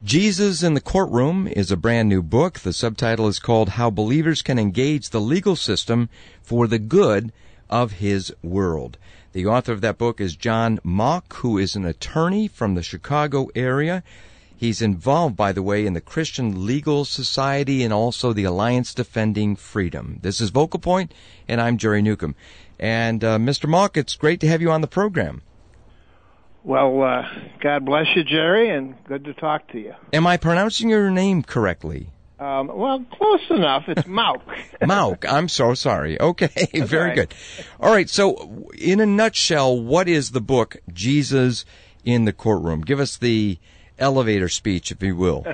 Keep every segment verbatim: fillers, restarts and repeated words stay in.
Jesus in the Courtroom is a brand new book. The subtitle is called How Believers Can Engage the Legal System for the Good of His World. The author of that book is John Mock, who is an attorney from the Chicago area. He's involved, by the way, in the Christian Legal Society and also the Alliance Defending Freedom. This is Vocal Point, and I'm Jerry Newcomb. And uh, Mister Mock, it's great to have you on the program. Well, uh, God bless you, Jerry, and good to talk to you. Am I pronouncing your name correctly? Um, well, close enough. It's Mauk. Mauk. I'm so sorry. Okay, That's very right. good. All right, so in a nutshell, what is the book, Jesus in the Courtroom? Give us the elevator speech, if you will.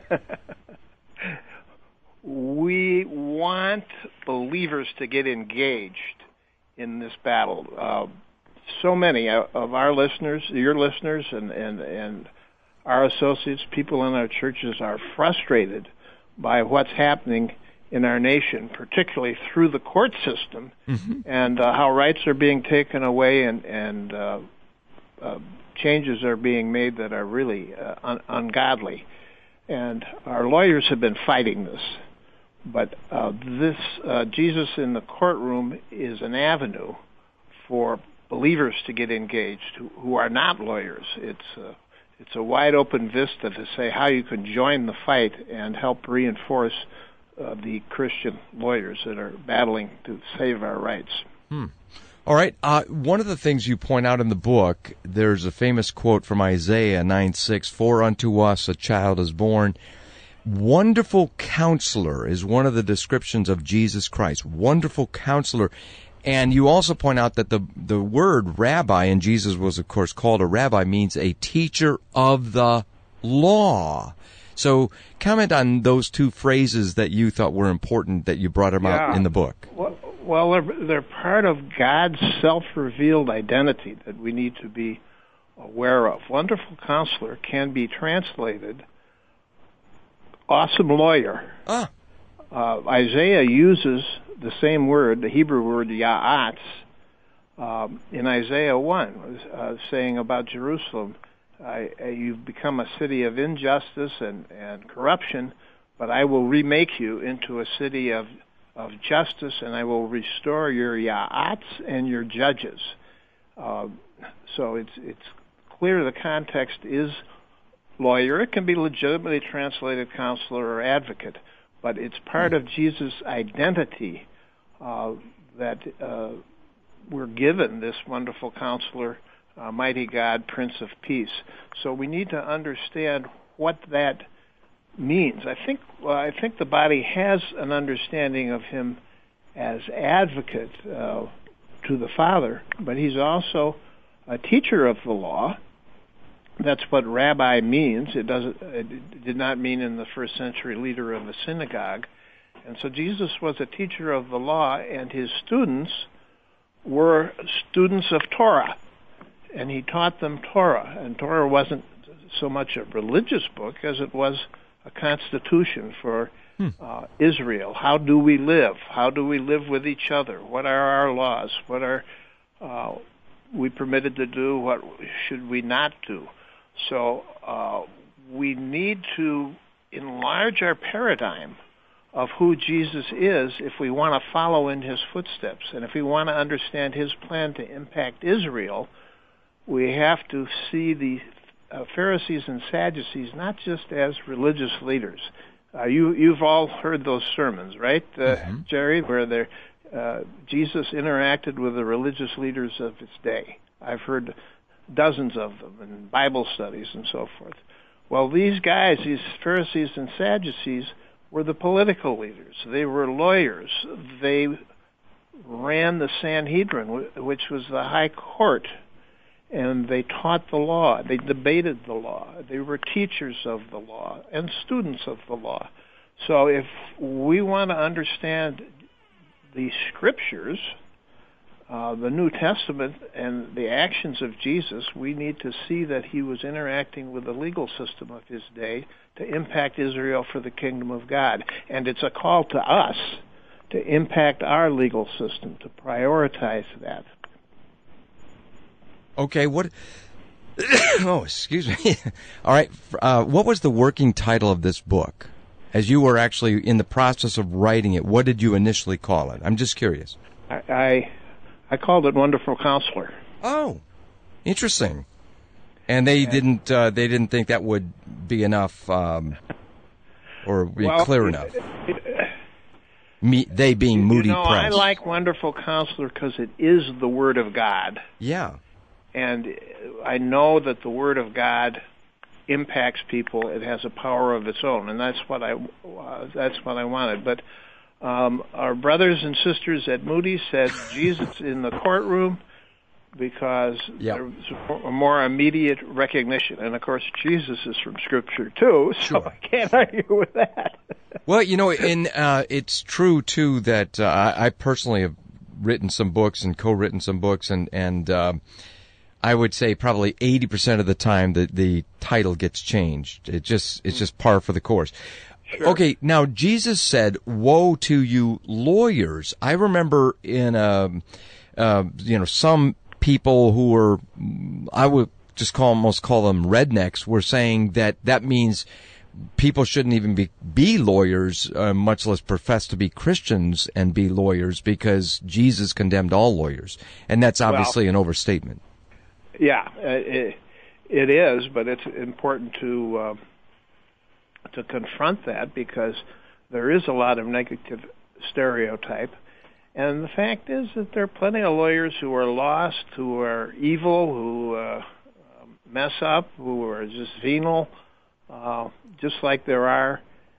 We want believers to get engaged in this battle. Uh, so many of our listeners, your listeners, and, and, and our associates, people in our churches are frustrated by what's happening in our nation, particularly through the court system, mm-hmm. and uh, how rights are being taken away and, and uh, uh, changes are being made that are really uh, un- ungodly. And our lawyers have been fighting this. But uh, this uh, Jesus in the Courtroom is an avenue for believers to get engaged who, who are not lawyers. It's uh, it's a wide open vista to say how you can join the fight and help reinforce uh, the Christian lawyers that are battling to save our rights. Hmm. All right. Uh, one of the things you point out in the book, there's a famous quote from Isaiah nine six, "For unto us a child is born." Wonderful Counselor is one of the descriptions of Jesus Christ. Wonderful Counselor. And you also point out that the the word rabbi, and Jesus was, of course, called a rabbi, means a teacher of the law. So comment on those two phrases that you thought were important that you brought them yeah. out in the book. Well, well they're, they're part of God's self-revealed identity that we need to be aware of. Wonderful Counselor can be translated awesome lawyer. Ah. Uh, Isaiah uses the same word, the Hebrew word ya'atz, um, in Isaiah one, uh, saying about Jerusalem, I, uh, you've become a city of injustice and, and corruption, but I will remake you into a city of, of justice, and I will restore your ya'atz and your judges. Uh, so it's it's clear the context is lawyer. It can be legitimately translated counselor or advocate, but it's part of Jesus' identity uh, that uh, we're given this wonderful counselor, uh, mighty God, Prince of Peace. So we need to understand what that means. I think well, I think the body has an understanding of him as advocate uh, to the Father, but he's also a teacher of the law. That's what rabbi means. It doesn't. It did not mean in the first century leader of a synagogue. And so Jesus was a teacher of the law, and his students were students of Torah, and he taught them Torah. And Torah wasn't so much a religious book as it was a constitution for hmm. uh, Israel. How do we live? How do we live with each other? What are our laws? What are uh, we permitted to do? What should we not do? So uh, we need to enlarge our paradigm of who Jesus is if we want to follow in his footsteps. And if we want to understand his plan to impact Israel, we have to see the uh, Pharisees and Sadducees not just as religious leaders. Uh, you, you've all heard those sermons, right, uh, mm-hmm. Jerry, where they're, uh, Jesus interacted with the religious leaders of his day. I've heard dozens of them in Bible studies and so forth. Well, these guys, these Pharisees and Sadducees, were the political leaders. They were lawyers. They ran the Sanhedrin, which was the high court, and they taught the law. They debated the law. They were teachers of the law and students of the law. So if we want to understand the Scriptures, Uh, the New Testament and the actions of Jesus, we need to see that he was interacting with the legal system of his day to impact Israel for the kingdom of God. And it's a call to us to impact our legal system, to prioritize that. Okay, what Oh, excuse me. All right. Uh, what was the working title of this book? As you were actually in the process of writing it, what did you initially call it? I'm just curious. I I, I called it Wonderful Counselor. Oh, interesting. And they and, didn't uh, they didn't think that would be enough, um, or be well, clear it, enough. It, it, Me, they being Moody you know, Press. I like Wonderful Counselor because it is the Word of God. Yeah. And I know that the Word of God impacts people. It has a power of its own, and that's what I uh, that's what I wanted. But um, our brothers and sisters at Moody said Jesus in the courtroom because yep. there's a more immediate recognition, and of course Jesus is from Scripture too, so sure. I can't argue with that. Well, you know, and uh, it's true too that uh, I, I personally have written some books and co-written some books, and and. Uh, I would say probably eighty percent of the time the, the title gets changed. It just it's just par for the course. Sure. Okay, now Jesus said, "Woe to you lawyers." I remember in a, uh, you know, some people who were, I would just call almost call them rednecks, were saying that that means people shouldn't even be be lawyers, uh, much less profess to be Christians and be lawyers, because Jesus condemned all lawyers, and that's obviously well, an overstatement. Yeah, it, it is, but it's important to uh, to confront that because there is a lot of negative stereotype, and the fact is that there are plenty of lawyers who are lost, who are evil, who uh, mess up, who are just venal, uh, just like there are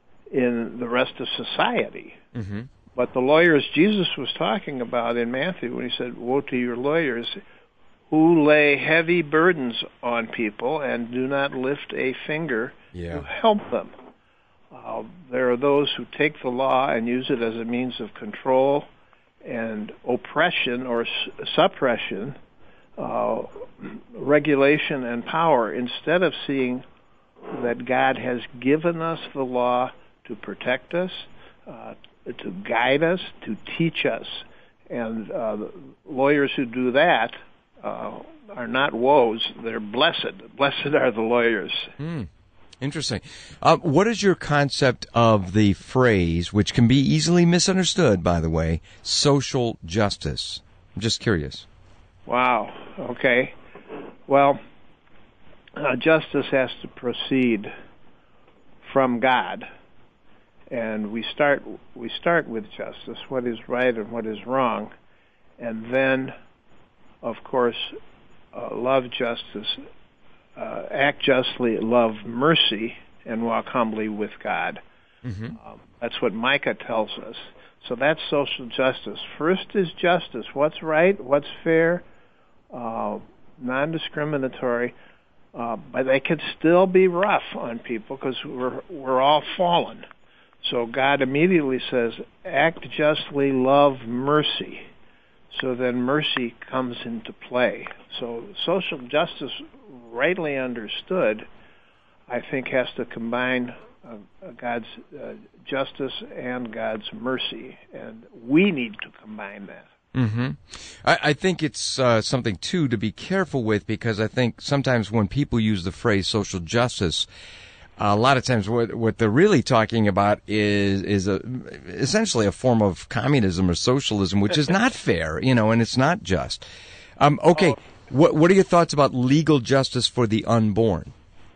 in the rest of society. Mm-hmm. But the lawyers Jesus was talking about in Matthew when he said, "Woe to your lawyers," who lay heavy burdens on people and do not lift a finger yeah. to help them. Uh, there are those who take the law and use it as a means of control and oppression or s- suppression, uh, regulation and power, instead of seeing that God has given us the law to protect us, uh, to guide us, to teach us. And uh, lawyers who do that Uh, are not woes, they're blessed. Blessed are the lawyers. Hmm. Interesting. Uh, what is your concept of the phrase, which can be easily misunderstood, by the way, social justice? I'm just curious. Wow. Okay. Well, uh, justice has to proceed from God. And we start we start with justice, what is right and what is wrong, and then of course, uh, love justice, uh, act justly, love mercy, and walk humbly with God. Mm-hmm. Um, that's what Micah tells us. So that's social justice. First is justice. What's right, what's fair, uh, non-discriminatory, uh, but they can still be rough on people because we're, we're all fallen. So God immediately says, act justly, love mercy. So then mercy comes into play. So social justice, rightly understood, I think has to combine uh, God's uh, justice and God's mercy. And we need to combine that. Mm-hmm. I, I think it's uh, something, too, to be careful with, because I think sometimes when people use the phrase social justice, a lot of times what, what they're really talking about is is a, essentially a form of communism or socialism, which is not fair, you know, and it's not just. Um, okay, oh. what what are your thoughts about legal justice for the unborn?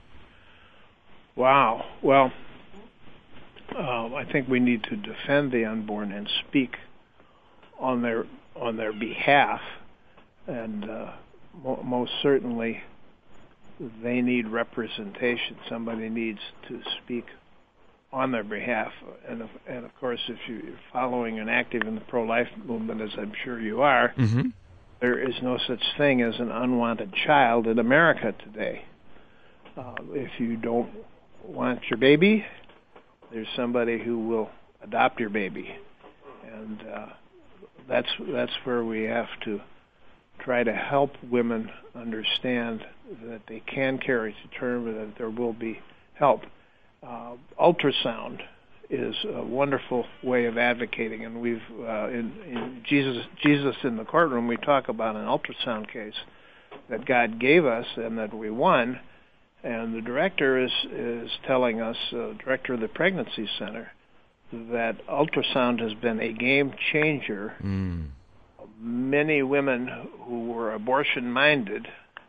Wow. Well, uh, I think we need to defend the unborn and speak on their on their behalf, and uh, mo- most certainly they need representation. Somebody needs to speak on their behalf. And of, and of course, if you're following and active in the pro-life movement, as I'm sure you are, mm-hmm. there is no such thing as an unwanted child in America today. Uh, if you don't want your baby, there's somebody who will adopt your baby. And uh, that's that's where we have to try to help women understand that they can carry to term and that there will be help. Uh, ultrasound is a wonderful way of advocating, and we've uh, in, in Jesus Jesus in the courtroom we talk about an ultrasound case that God gave us and that we won. And the director is is telling us, uh, director of the pregnancy center, that ultrasound has been a game changer. Mm. Many women who were abortion-minded,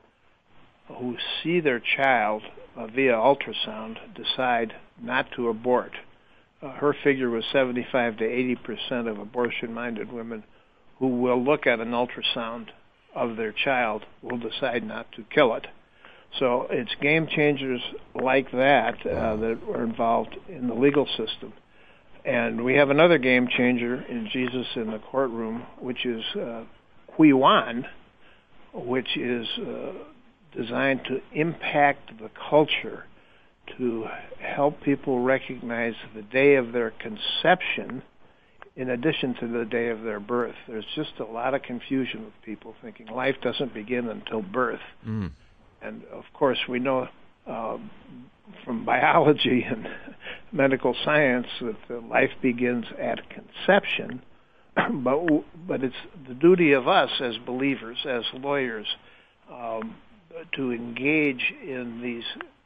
who see their child uh, via ultrasound, decide not to abort. Uh, her figure was seventy-five to eighty percent of abortion-minded women who will look at an ultrasound of their child will decide not to kill it. So it's game changers like that uh, that are involved in the legal system. And we have another game changer in Jesus in the courtroom, which is uh, Qui Wan, which is uh, designed to impact the culture, to help people recognize the day of their conception in addition to the day of their birth. There's just a lot of confusion with people thinking life doesn't begin until birth. Mm. And, of course, we know uh, from biology and medical science that uh, life begins at conception, but but it's the duty of us as believers, as lawyers, um, to engage in these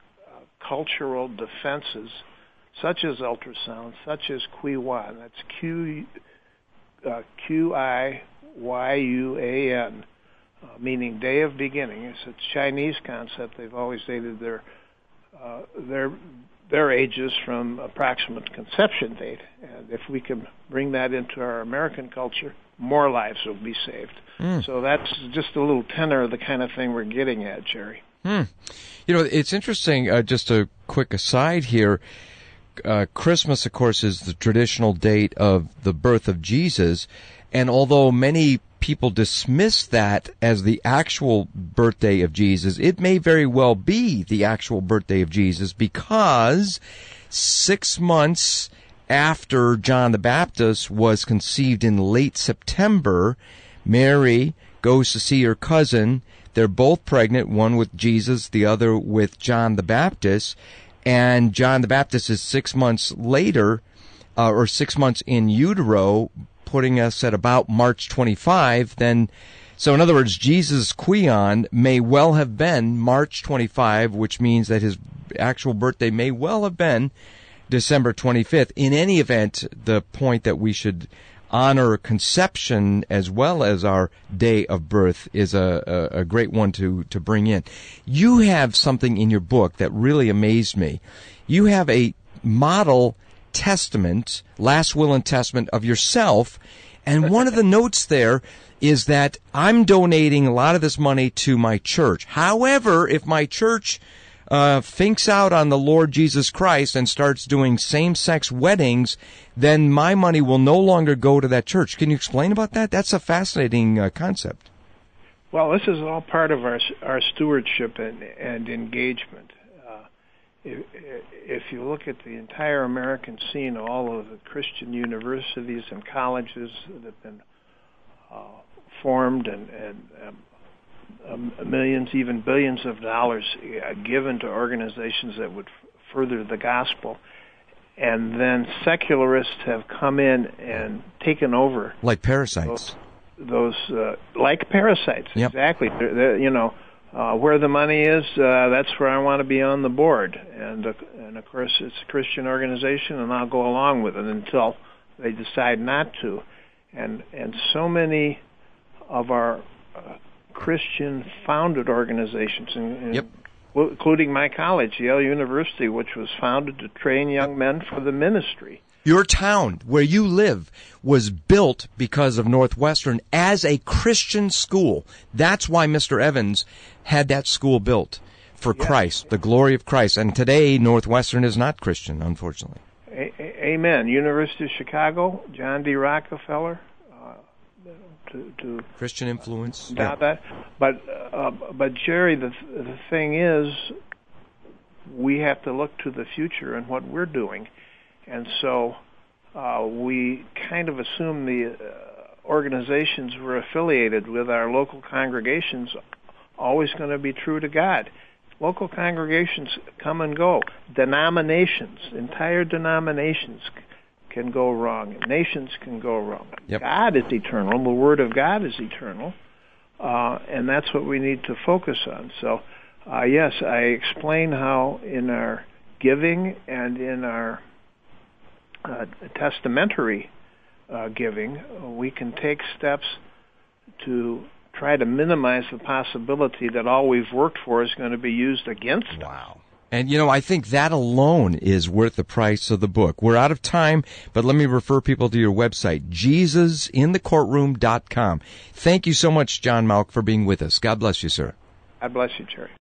uh, cultural defenses, such as ultrasound, such as Qui Wan. That's Q uh, Q I Y U A N. Uh, meaning day of beginning. It's a Chinese concept. They've always dated their uh, their their ages from approximate conception date. And if we can bring that into our American culture, more lives will be saved. Mm. So that's just a little tenor of the kind of thing we're getting at, Jerry. Mm. You know, it's interesting, uh, just a quick aside here, uh, Christmas, of course, is the traditional date of the birth of Jesus, and although many people dismiss that as the actual birthday of Jesus, it may very well be the actual birthday of Jesus, because six months after John the Baptist was conceived in late September, Mary goes to see her cousin. They're both pregnant, one with Jesus, the other with John the Baptist, and John the Baptist is six months later, uh, or six months in utero, putting us at about March twenty-fifth, then, so in other words, Jesus' Quion may well have been March twenty-fifth, which means that his actual birthday may well have been December twenty-fifth. In any event, the point that we should honor conception as well as our day of birth is a, a, a great one to, to bring in. You have something in your book that really amazed me. You have a model testament, last will and testament of yourself, and one of the notes there is that I'm donating a lot of this money to my church. However, if my church uh thinks out on the Lord Jesus Christ and starts doing same-sex weddings, then my money will no longer go to that church. Can you explain about that? That's a fascinating uh, concept. Well, this is all part of our our stewardship and, and engagement. If, if you look at the entire American scene, all of the Christian universities and colleges that have been uh, formed and, and um, um, millions, even billions of dollars uh, given to organizations that would f- further the gospel, and then secularists have come in and taken over. Like parasites. Those, those uh, like parasites, yep. Exactly. They're, they're, you know, Uh, where the money is, uh, that's where I want to be on the board. And, uh, and of course, it's a Christian organization, and I'll go along with it until they decide not to. And and so many of our uh, Christian-founded organizations, and, and yep. including my college, Yale University, which was founded to train young men for the ministry. Your town, where you live, was built because of Northwestern as a Christian school. That's why Mister Evans had that school built, for yes. Christ, the glory of Christ. And today, Northwestern is not Christian, unfortunately. A- a- amen. University of Chicago, John D. Rockefeller. Uh, to, to Christian influence. Uh, yeah. that. But, uh, but Jerry, the, the thing is, we have to look to the future and what we're doing. And so uh, we kind of assume the uh, organizations we're affiliated with, our local congregations, always going to be true to God. Local congregations come and go. Denominations, entire denominations c- can go wrong. Nations can go wrong. Yep. God is eternal. The Word of God is eternal. uh, and that's what we need to focus on. So, uh, yes, I explain how in our giving and in our uh, testamentary uh, giving, we can take steps to try to minimize the possibility that all we've worked for is going to be used against us. Wow. And, you know, I think that alone is worth the price of the book. We're out of time, but let me refer people to your website, Jesus in the courtroom dot com. Thank you so much, John Mauck, for being with us. God bless you, sir. God bless you, Jerry.